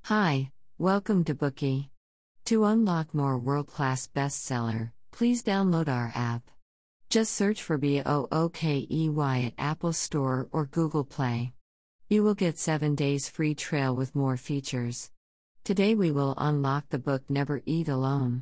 Hi, welcome to Bookie. To unlock more world-class bestseller, please download our app. Just search for BOOKEY at Apple Store or Google Play. You will get 7 days free trial with more features. Today we will unlock the book Never Eat Alone.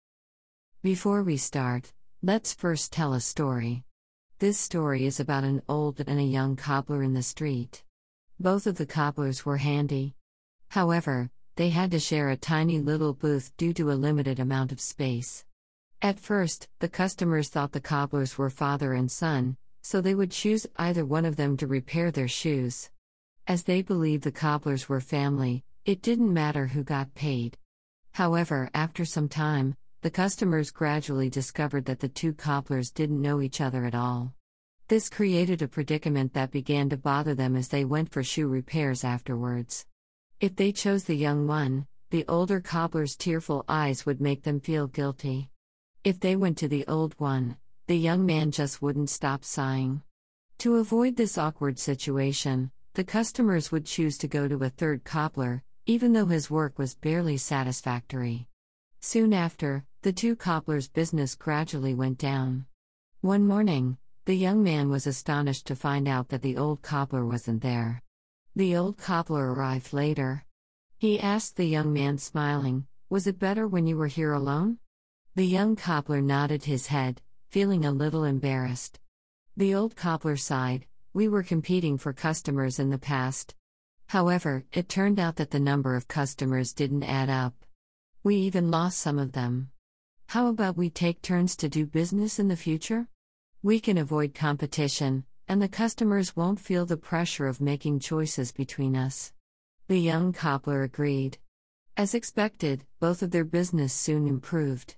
Before we start, let's first tell a story. This story is about an old and a young cobbler in the street. Both of the cobblers were handy. However, they had to share a tiny little booth due to a limited amount of space. At first, the customers thought the cobblers were father and son, so they would choose either one of them to repair their shoes. As they believed the cobblers were family, it didn't matter who got paid. However, after some time, the customers gradually discovered that the two cobblers didn't know each other at all. This created a predicament that began to bother them as they went for shoe repairs afterwards. If they chose the young one, the older cobbler's tearful eyes would make them feel guilty. If they went to the old one, the young man just wouldn't stop sighing. To avoid this awkward situation, the customers would choose to go to a third cobbler, even though his work was barely satisfactory. Soon after, the two cobblers' business gradually went down. One morning, the young man was astonished to find out that the old cobbler wasn't there. The old cobbler arrived later. He asked the young man, smiling, "Was it better when you were here alone?" The young cobbler nodded his head, feeling a little embarrassed. The old cobbler sighed, "We were competing for customers in the past. However, it turned out that the number of customers didn't add up. We even lost some of them. How about we take turns to do business in the future? We can avoid competition, and the customers won't feel the pressure of making choices between us." The young cobbler agreed. As expected, both of their business soon improved.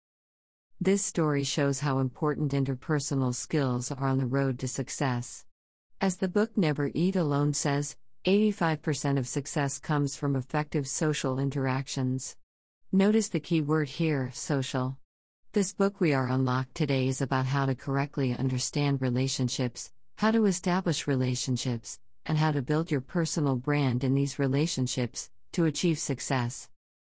This story shows how important interpersonal skills are on the road to success. As the book Never Eat Alone says, 85% of success comes from effective social interactions. Notice the key word here, social. This book we are unlocked today is about how to correctly understand relationships, how to establish relationships, and how to build your personal brand in these relationships to achieve success.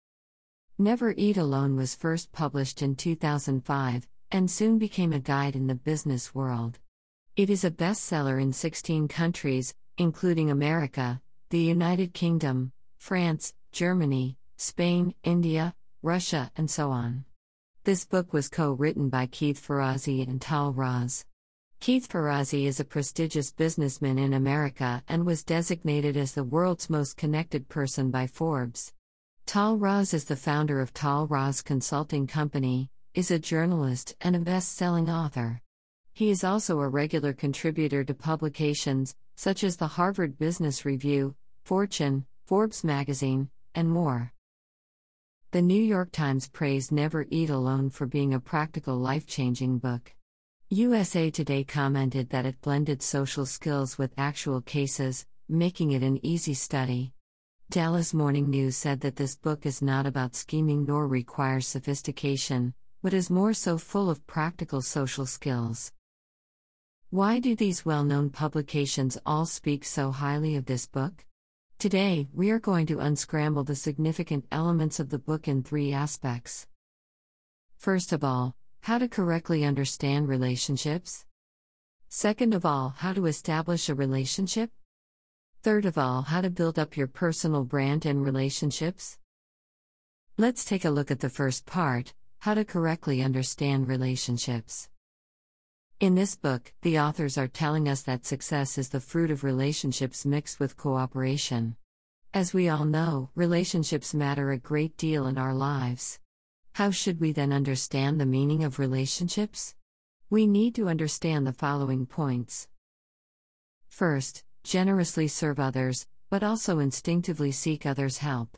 Never Eat Alone was first published in 2005 and soon became a guide in the business world. It is a bestseller in 16 countries, including America, the United Kingdom, France, Germany, Spain, India, Russia, and so on. This book was co-written by Keith Ferrazzi and Tal Raz. Keith Ferrazzi is a prestigious businessman in America and was designated as the world's most connected person by Forbes. Tal Raz is the founder of Tal Raz Consulting Company, is a journalist and a best-selling author. He is also a regular contributor to publications such as the Harvard Business Review, Fortune, Forbes magazine, and more. The New York Times praised Never Eat Alone for being a practical, life-changing book. USA Today commented that it blended social skills with actual cases, making it an easy study. Dallas Morning News said that this book is not about scheming nor requires sophistication, but is more so full of practical social skills. Why do these well-known publications all speak so highly of this book? Today, we are going to unscramble the significant elements of the book in 3 aspects. First of all, how to correctly understand relationships. Second of all, how to establish a relationship. Third of all, how to build up your personal brand and relationships. Let's take a look at the first part, how to correctly understand relationships. In this book, the authors are telling us that success is the fruit of relationships mixed with cooperation. As we all know, relationships matter a great deal in our lives. How should we then understand the meaning of relationships? We need to understand the following points. First, generously serve others, but also instinctively seek others' help.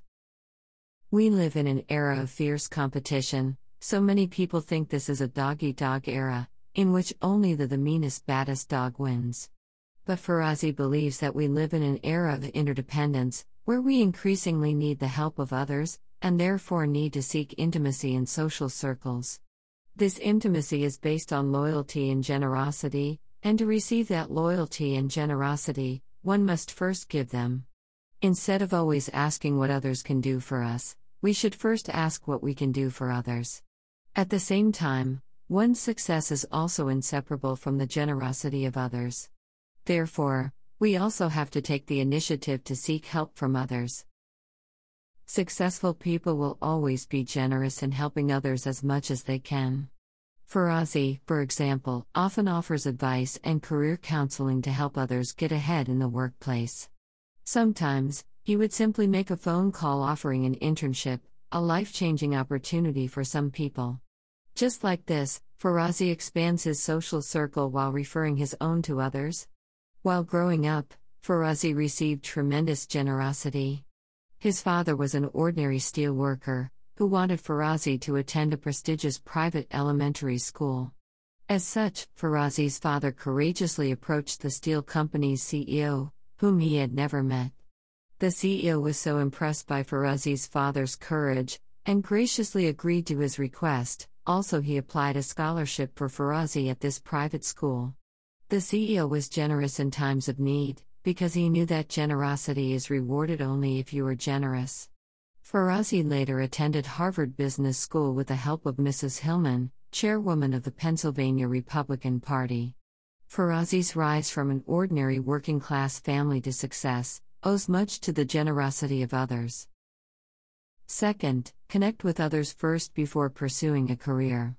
We live in an era of fierce competition, so many people think this is a dog-eat-dog era, in which only the meanest, baddest dog wins. But Ferrazzi believes that we live in an era of interdependence, where we increasingly need the help of others, and therefore need to seek intimacy in social circles. This intimacy is based on loyalty and generosity, and to receive that loyalty and generosity, one must first give them. Instead of always asking what others can do for us, we should first ask what we can do for others. At the same time, one's success is also inseparable from the generosity of others. Therefore, we also have to take the initiative to seek help from others. Successful people will always be generous in helping others as much as they can. Farazi, for example, often offers advice and career counseling to help others get ahead in the workplace. Sometimes, he would simply make a phone call offering an internship, a life-changing opportunity for some people. Just like this, Farazi expands his social circle while referring his own to others. While growing up, Farazi received tremendous generosity. His father was an ordinary steel worker, who wanted Farazi to attend a prestigious private elementary school. As such, Farazi's father courageously approached the steel company's CEO, whom he had never met. The CEO was so impressed by Farazi's father's courage, and graciously agreed to his request. Also, he applied a scholarship for Farazi at this private school. The CEO was generous in times of need, because he knew that generosity is rewarded only if you are generous. Farazi later attended Harvard Business School with the help of Mrs. Hillman, chairwoman of the Pennsylvania Republican Party. Farazi's rise from an ordinary working-class family to success owes much to the generosity of others. Second, connect with others first before pursuing a career.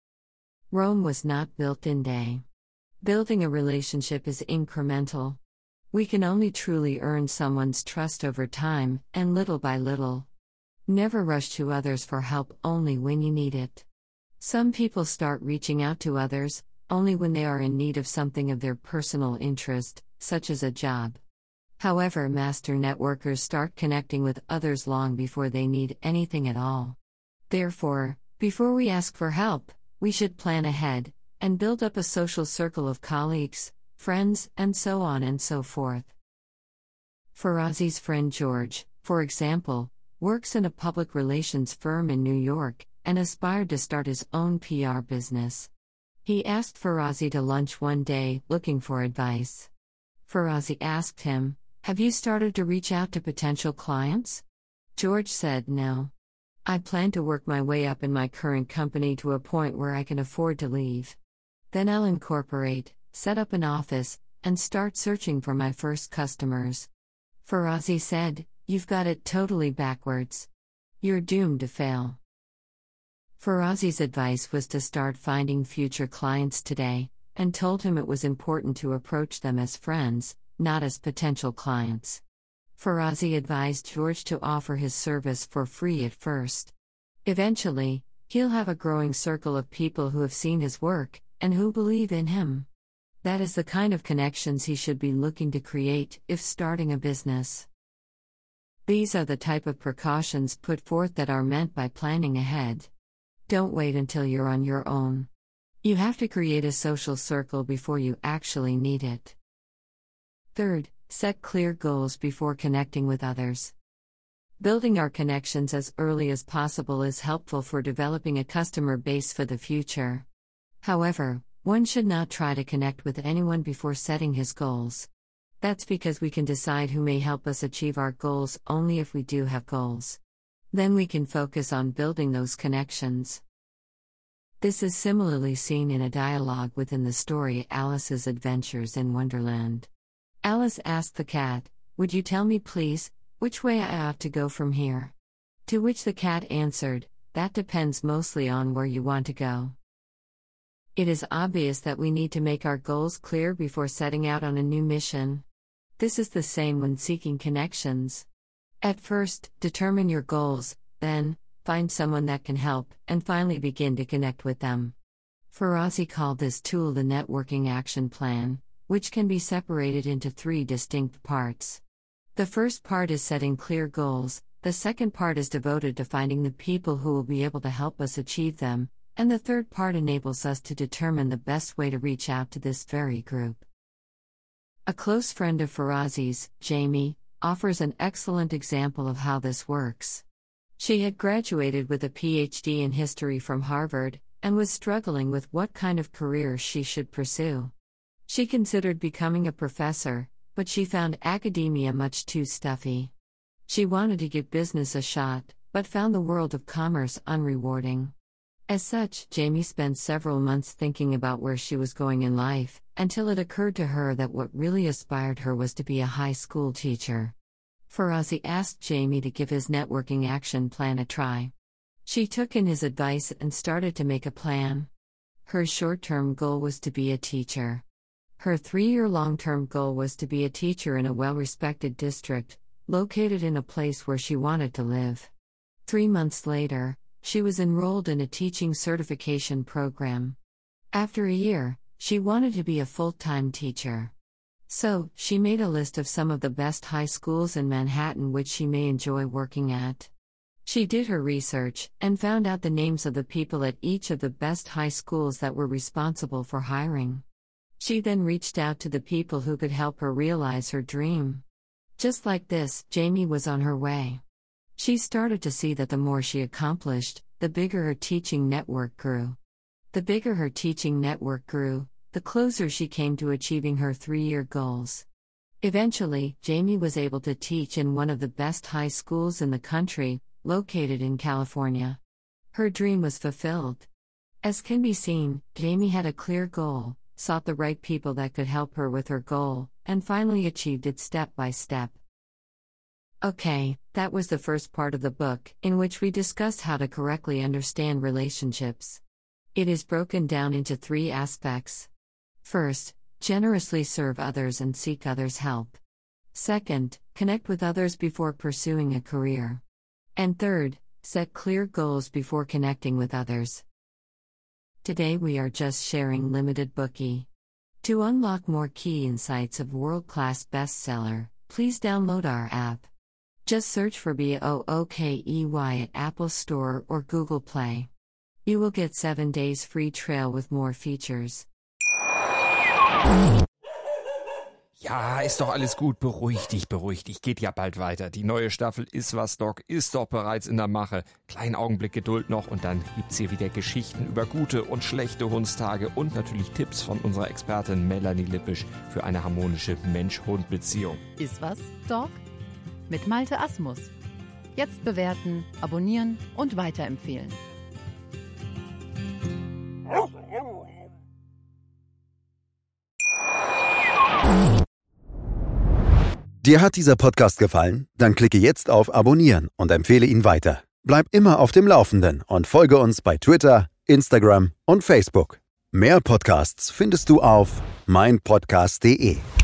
Rome was not built in a day. Building a relationship is incremental. We can only truly earn someone's trust over time, and little by little. Never rush to others for help only when you need it. Some people start reaching out to others only when they are in need of something of their personal interest, such as a job. However, master networkers start connecting with others long before they need anything at all. Therefore, before we ask for help, we should plan ahead and build up a social circle of colleagues, friends, and so on and so forth. Farazi's friend George, for example, works in a public relations firm in New York and aspired to start his own PR business. He asked Farazi to lunch one day, looking for advice. Farazi asked him, "Have you started to reach out to potential clients?" George said, "No. I plan to work my way up in my current company to a point where I can afford to leave. Then I'll incorporate, set up an office, and start searching for my first customers." Farazi said, "You've got it totally backwards. You're doomed to fail." Farazi's advice was to start finding future clients today, and told him it was important to approach them as friends, not as potential clients. Farazi advised George to offer his service for free at first. Eventually, he'll have a growing circle of people who have seen his work, and who believe in him. That is the kind of connections he should be looking to create if starting a business. These are the type of precautions put forth that are meant by planning ahead. Don't wait until you're on your own. You have to create a social circle before you actually need it. Third, set clear goals before connecting with others. Building our connections as early as possible is helpful for developing a customer base for the future. However, one should not try to connect with anyone before setting his goals. That's because we can decide who may help us achieve our goals only if we do have goals. Then we can focus on building those connections. This is similarly seen in a dialogue within the story Alice's Adventures in Wonderland. Alice asked the cat, "Would you tell me please, which way I ought to go from here?" To which the cat answered, "That depends mostly on where you want to go." It is obvious that we need to make our goals clear before setting out on a new mission. This is the same when seeking connections. At first, determine your goals, then, find someone that can help, and finally begin to connect with them. Farazi called this tool the Networking Action Plan, which can be separated into 3 distinct parts. The first part is setting clear goals, the second part is devoted to finding the people who will be able to help us achieve them, and the third part enables us to determine the best way to reach out to this very group. A close friend of Farazi's, Jamie, offers an excellent example of how this works. She had graduated with a PhD in history from Harvard, and was struggling with what kind of career she should pursue. She considered becoming a professor, but she found academia much too stuffy. She wanted to give business a shot, but found the world of commerce unrewarding. As such, Jamie spent several months thinking about where she was going in life, until it occurred to her that what really inspired her was to be a high school teacher. Farazi asked Jamie to give his networking action plan a try. She took in his advice and started to make a plan. Her short-term goal was to be a teacher. Her 3-year long-term goal was to be a teacher in a well-respected district, located in a place where she wanted to live. 3 months later, she was enrolled in a teaching certification program. After a year, she wanted to be a full-time teacher. So, she made a list of some of the best high schools in Manhattan which she may enjoy working at. She did her research, and found out the names of the people at each of the best high schools that were responsible for hiring. She then reached out to the people who could help her realize her dream. Just like this, Jamie was on her way. She started to see that the more she accomplished, the bigger her teaching network grew. The bigger her teaching network grew, the closer she came to achieving her 3-year goals. Eventually, Jamie was able to teach in one of the best high schools in the country, located in California. Her dream was fulfilled. As can be seen, Jamie had a clear goal, sought the right people that could help her with her goal, and finally achieved it step by step. Okay, that was the first part of the book, in which we discussed how to correctly understand relationships. It is broken down into 3 aspects. First, generously serve others and seek others' help. Second, connect with others before pursuing a career. And third, set clear goals before connecting with others. Today we are just sharing limited bookie. To unlock more key insights of world-class bestseller, please download our app. Just search for BOOKEY at Apple Store or Google Play. You will get 7 days free trial with more features. Ja, ist doch alles gut, beruhig dich, geht ja bald weiter. Die neue Staffel Ist was, Doc ist doch bereits in der Mache. Kleinen Augenblick Geduld noch und dann gibt's hier wieder Geschichten über gute und schlechte Hundstage und natürlich Tipps von unserer Expertin Melanie Lippisch für eine harmonische Mensch-Hund-Beziehung. Ist was, Doc? Mit Malte Asmus. Jetzt bewerten, abonnieren und weiterempfehlen. Dir hat dieser Podcast gefallen? Dann klicke jetzt auf Abonnieren und empfehle ihn weiter. Bleib immer auf dem Laufenden und folge uns bei Twitter, Instagram und Facebook. Mehr Podcasts findest du auf meinpodcast.de.